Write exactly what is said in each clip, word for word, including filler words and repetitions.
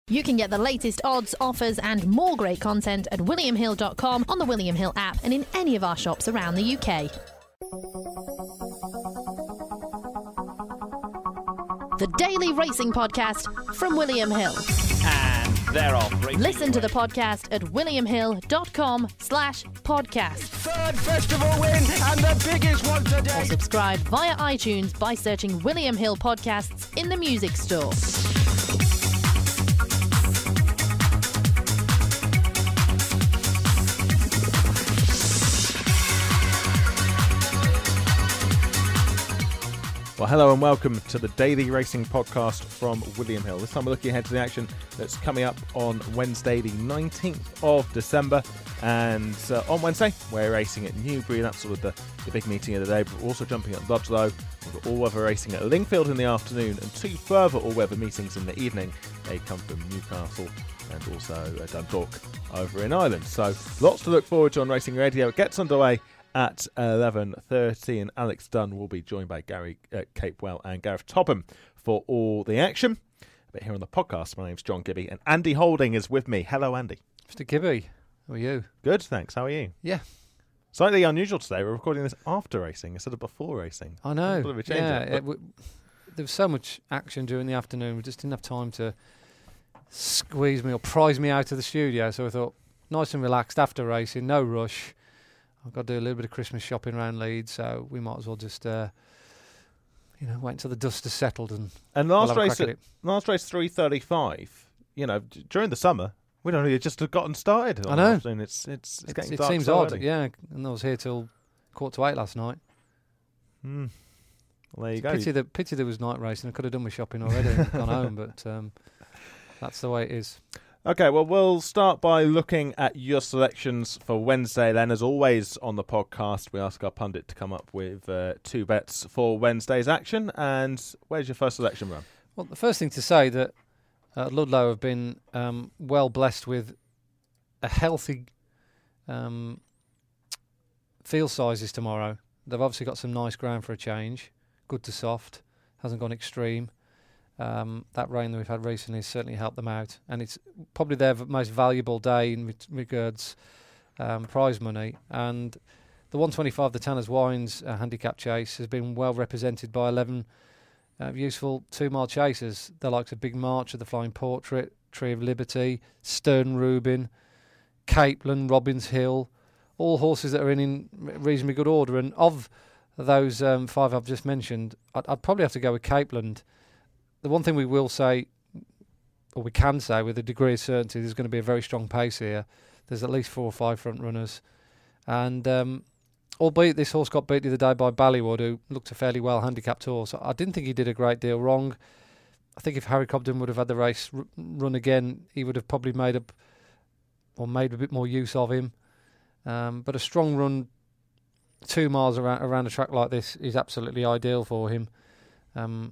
You can get the latest odds, offers and more great content at william hill dot com, on the William Hill app and in any of our shops around the U K. The Daily Racing Podcast from William Hill. And they're off. Listen to the podcast at william hill dot com slash podcast. Third festival win and the biggest one today. Or subscribe via iTunes by searching William Hill Podcasts in the music store. Well, hello and welcome to the Daily Racing Podcast from William Hill. This time we're looking ahead to the action that's coming up on Wednesday, the nineteenth of December. And uh, on Wednesday, we're racing at Newbury. That's sort of the, the big meeting of the day. But we're also jumping at Ludlow. We've got all-weather racing at Lingfield in the afternoon and two further all-weather meetings in the evening. They come from Newcastle and also uh, Dundalk over in Ireland. So lots to look forward to on Racing Radio. It gets underway at eleven thirty, and Alex Dunn will be joined by Gary uh, Capewell and Gareth Topham for all the action. But here on the podcast, my name's John Gibby, and Andy Holding is with me. Hello, Andy. Mister Gibby, how are you? Good, thanks. How are you? Yeah. Slightly unusual today. We're recording this after racing instead of before racing. I know. A bit of a change yeah, up, it w- there was so much action during the afternoon. We just didn't have time to squeeze me or prize me out of the studio. So I thought, nice and relaxed after racing, no rush. I've got to do a little bit of Christmas shopping around Leeds, so we might as well just, uh, you know, wait until the dust has settled and. And last we'll race, at, last race three thirty-five. You know, d- during the summer, we'd only just have gotten started. I know. It's it's it's, it's getting it dark seems so odd, early. yeah. And I was here till quarter to eight last night. Hmm. Well, there you go. Pity that pity there was night racing. I could have done my shopping already and gone home, but um, that's the way it is. Okay, well, we'll start by looking at your selections for Wednesday then. As always on the podcast, we ask our pundit to come up with uh, two bets for Wednesday's action. And where's your first selection run? Well, the first thing to say that uh, Ludlow have been um, well blessed with a healthy um, field sizes tomorrow. They've obviously got some nice ground for a change, good to soft, hasn't gone extreme. Um, that rain that we've had recently has certainly helped them out, and it's probably their v- most valuable day in re- regards um, prize money. And the one twenty-five, the Tanner's Wines uh, handicap chase, has been well represented by eleven uh, useful two-mile chasers, the likes of Big March of the Flying Portrait, Tree of Liberty, Stern Rubin, Capeland, Robbins Hill, all horses that are in, in reasonably good order. And of those um, five I've just mentioned, I'd, I'd probably have to go with Capeland. The one thing we will say, or we can say with a degree of certainty, there's going to be a very strong pace here. There's at least four or five front runners. And um, albeit this horse got beat the other day by Ballywood, who looked a fairly well handicapped horse, I didn't think he did a great deal wrong. I think if Harry Cobden would have had the race r- run again, he would have probably made up or made a bit more use of him. Um, but a strong run two miles around, around a track like this is absolutely ideal for him. Um,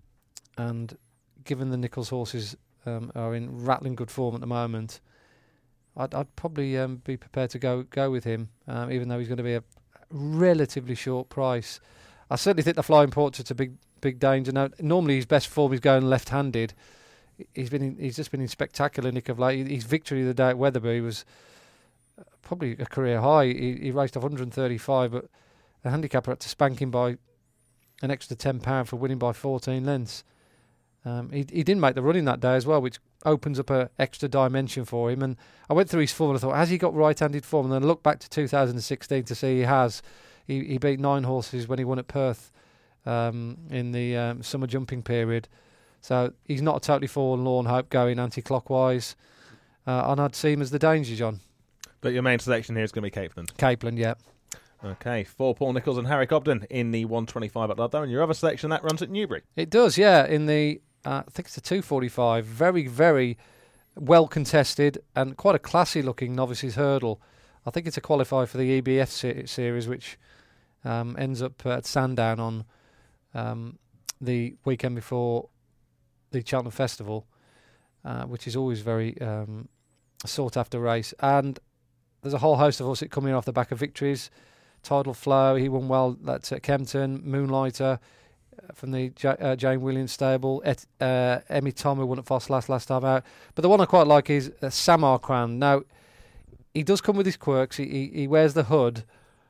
And given the Nichols horses um, are in rattling good form at the moment, I'd, I'd probably um, be prepared to go go with him, um, even though he's going to be a relatively short price. I certainly think the Flying Portrait's a big big danger. Now, normally his best form is going left-handed. He's been in, he's just been in spectacular nick of late. His victory the day at Wetherby was probably a career high. He, he raced off one thirty-five, but the handicapper had to spank him by an extra ten pounds for winning by fourteen lengths. Um, he he didn't make the running that day as well, which opens up an extra dimension for him. And I went through his form and I thought, has he got right-handed form? And then I looked back to two thousand sixteen to see he has. He he beat nine horses when he won at Perth um, in the um, summer jumping period. So he's not a totally forlorn hope going anti-clockwise. Uh, and I'd see him as the danger, John. But your main selection here is going to be Capeland. Capeland, yeah. Okay, for Paul Nichols and Harry Cobden in the one twenty-five at Ludlow. And your other selection, that runs at Newbury. It does, yeah, in the... Uh, I think it's a two forty-five. Very, very well contested and quite a classy looking novices hurdle. I think it's a qualifier for the E B F se- series, which um, ends up at Sandown on um, the weekend before the Cheltenham Festival, uh, which is always very um, sought after race. And there's a whole host of horses coming off the back of victories. Tidal Flow, he won well at uh, Kempton. Moonlighter, from the J- uh, Jane Williams stable. Et, uh, Emmy Tommy won at Foss last last time out. But the one I quite like is uh, Samarkand. Now, he does come with his quirks. He he, he wears the hood,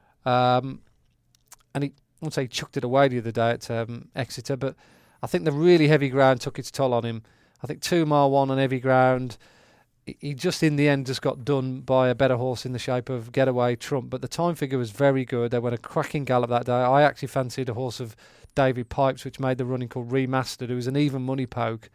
um, and he I won't say he chucked it away the other day at um, Exeter, but I think the really heavy ground took its toll on him. I think two mile one on heavy ground. He just in the end just got done by a better horse in the shape of Getaway Trump, but the time figure was very good. They went a cracking gallop that day. I actually fancied a horse of David Pipes, which made the running called Remastered, who was an even money poke.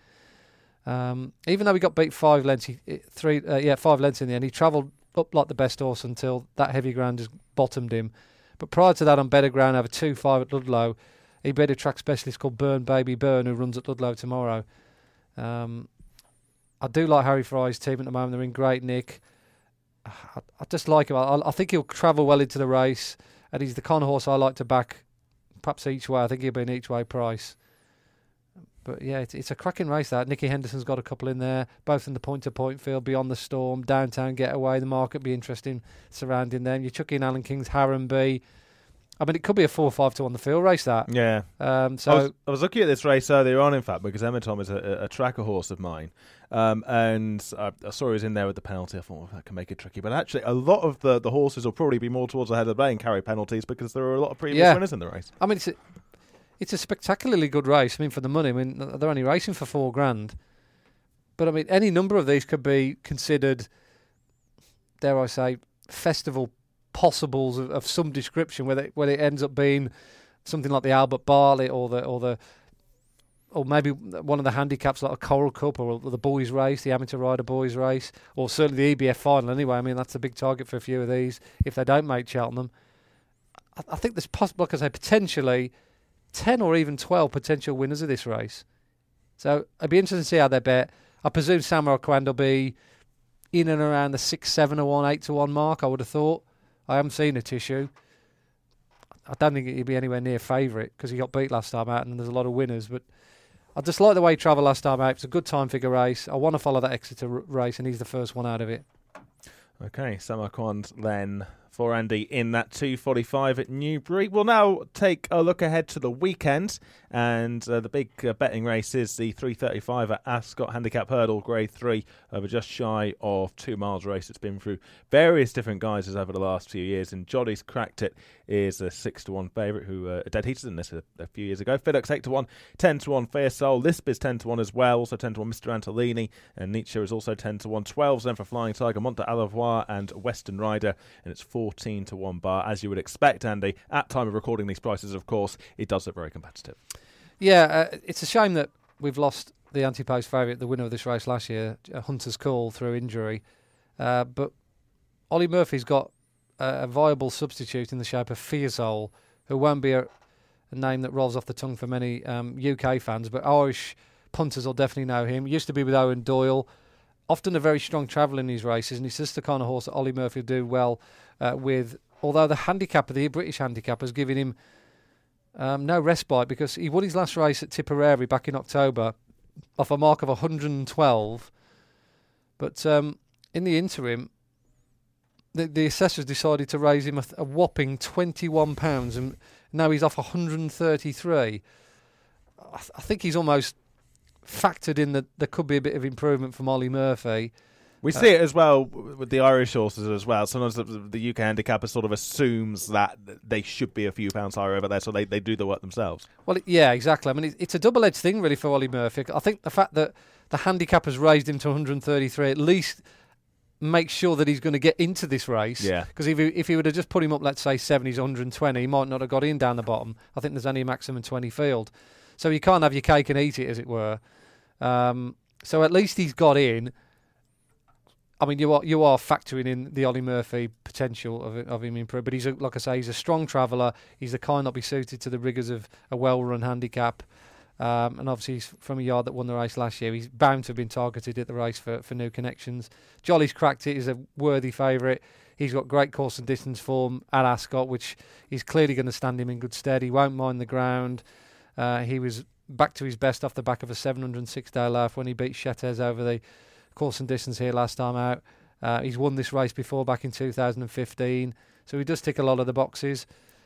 Um, even though he got beat five lengths, he, three uh, yeah five lengths in the end, he travelled up like the best horse until that heavy ground just bottomed him. But prior to that, on better ground, over two five at Ludlow, he beat a track specialist called Burn Baby Burn, who runs at Ludlow tomorrow. Um, I do like Harry Fry's team at the moment. They're in great nick. I, I just like him. I, I think he'll travel well into the race, and he's the kind of horse I like to back, perhaps each way. I think he'll be an each way price. But yeah, it's, it's a cracking race that. Nicky Henderson's got a couple in there, both in the point-to-point field, Beyond the Storm, Downtown Getaway. The market be interesting surrounding them. You chuck in Alan King's Harrenby. I mean, it could be a four or five to one the field race, that. Yeah. Um, so I was, I was looking at this race earlier on, in fact, because Emma Tom is a, a tracker horse of mine. Um, and I, I saw he was in there with the penalty. I thought, well, that can make it tricky. But actually, a lot of the, the horses will probably be more towards the head of the bay and carry penalties because there are a lot of previous yeah. winners in the race. I mean, it's a, it's a spectacularly good race. I mean, for the money. I mean, they're only racing for four grand. But, I mean, any number of these could be considered, dare I say, festival possibles of, of some description, whether it, whether it ends up being something like the Albert Bartlett or the or the or maybe one of the handicaps like a Coral Cup or the boys race, the amateur rider boys race, or certainly the E B F final. Anyway, I mean that's a big target for a few of these if they don't make Cheltenham. I, I think there's possible, like I say, potentially ten or even twelve potential winners of this race. So it'd be interesting to see how they bet. I presume Samarkand will be in and around the six, seven to one, eight to one mark. I would have thought. I haven't seen a tissue. I don't think he'd be anywhere near favourite because he got beat last time out and there's a lot of winners. But I just like the way he travelled last time out. It's a good time figure race. I want to follow that Exeter r- race and he's the first one out of it. Okay, Samarkand then for Andy in that two forty-five at Newbury. We'll now take a look ahead to the weekend, and uh, the big uh, betting race is the three thirty-five at Ascot Handicap Hurdle Grade three over just shy of two miles race. It's been through various different guises over the last few years, and Jolly's Cracked It is a six to one favourite who uh, dead heated in this a, a few years ago. Fiddux eight to one, ten to one Fair Soul, Lisp is ten to one as well, also ten to one Mister Antolini, and Nietzsche is also ten to one. twelves then for Flying Tiger, Monte Alavoir and Western Rider, and it's fourteen to one bar, as you would expect, Andy. At time of recording these prices, of course, it does look very competitive. Yeah, uh, it's a shame that we've lost the anti-post favourite, the winner of this race last year, Hunter's Call, through injury. Uh, but Ollie Murphy's got a, a viable substitute in the shape of Fiesole, who won't be a, a name that rolls off the tongue for many um, U K fans, but Irish punters will definitely know him. He used to be with Owen Doyle. Often a very strong traveller in these races, and he's just the kind of horse that Ollie Murphy will do well uh, with. Although the handicapper, the British handicapper, has given him um, no respite because he won his last race at Tipperary back in October off a mark of one hundred twelve. But um, in the interim, the, the assessors decided to raise him a, a whopping twenty-one pounds, and now he's off one hundred thirty-three. I, th- I think he's almost factored in that there could be a bit of improvement from Ollie Murphy. We see it as well with the Irish horses as well. Sometimes the, the U K handicapper sort of assumes that they should be a few pounds higher over there, so they, they do the work themselves. Well, yeah, exactly. I mean, it's, it's a double-edged thing, really, for Ollie Murphy. I think the fact that the handicappers raised him to one hundred thirty-three at least makes sure that he's going to get into this race. Yeah. Because if he, if he would have just put him up, let's say, seven, he's one hundred twenty, he might not have got in down the bottom. I think there's only a maximum twenty field. So you can't have your cake and eat it, as it were. Um, so at least he's got in. I mean, you are you are factoring in the Ollie Murphy potential of of him improving, but he's a, like I say, he's a strong traveller. He's the kind that'll be suited to the rigours of a well-run handicap, um, and obviously he's from a yard that won the race last year. He's bound to have been targeted at the race for, for new connections. Jolly's Cracked It is a worthy favourite. He's got great course and distance form at Ascot, which is clearly going to stand him in good stead. He won't mind the ground. Uh, he was back to his best off the back of a seven hundred six day laugh when he beat Chetez over the course and distance here last time out. Uh, he's won this race before back in two thousand fifteen, so he does tick a lot of the boxes.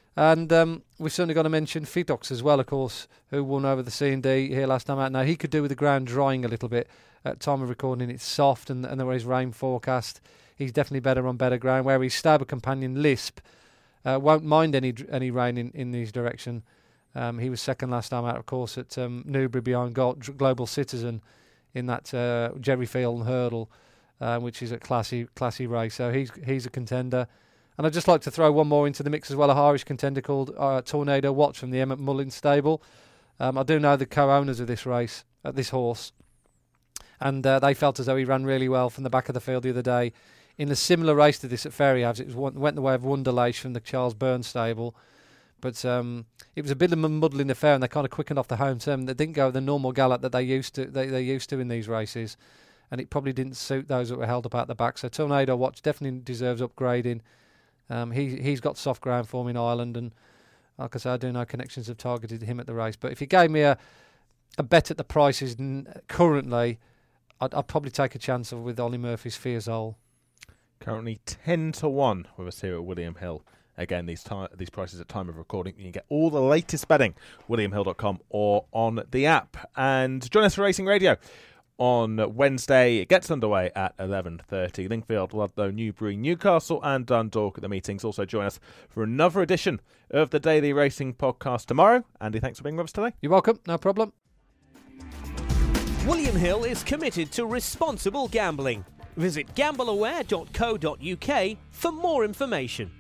And um, we've certainly got to mention Fidox as well, of course, who won over the C and D here last time out. Now, he could do with the ground drying a little bit. At time of recording, it's soft, and, and there is rain forecast. He's definitely better on better ground, where his stable companion Lisp uh, won't mind any any rain in, in his direction. Um, he was second last time out, of course, at um, Newbury behind Global Citizen in that uh, Jerry Field hurdle, uh, which is a classy classy race. So he's he's a contender. And I'd just like to throw one more into the mix as well, a Irish contender called uh, Tornado Watch from the Emmett Mullins stable. Um, I do know the co-owners of this race, uh, this horse, and uh, they felt as though he ran really well from the back of the field the other day. In a similar race to this at Fairyhouse, it was one, went the way of Wonderlace from the Charles Burns stable. But um, it was a bit of a muddling affair, and they kind of quickened off the home turn. They didn't go the normal gallop that they used to they, they used to in these races, and it probably didn't suit those that were held up at the back. So Tornado Watch definitely deserves upgrading. Um, he he's got soft ground form in Ireland, and like I say, I do know Connections have targeted him at the race. But if you gave me a a bet at the prices n- currently, I'd, I'd probably take a chance of with Ollie Murphy's Fiazole. Currently ten to one with us here at William Hill. Again, these ti- these prices at time of recording. You can get all the latest betting, william hill dot com or on the app. And join us for Racing Radio on Wednesday. It gets underway at eleven thirty. Lingfield, Ludlow, Newbury, Newcastle and Dundalk at the meetings. Also join us for another edition of the Daily Racing Podcast tomorrow. Andy, thanks for being with us today. You're welcome. No problem. William Hill is committed to responsible gambling. Visit gamble aware dot co dot uk for more information.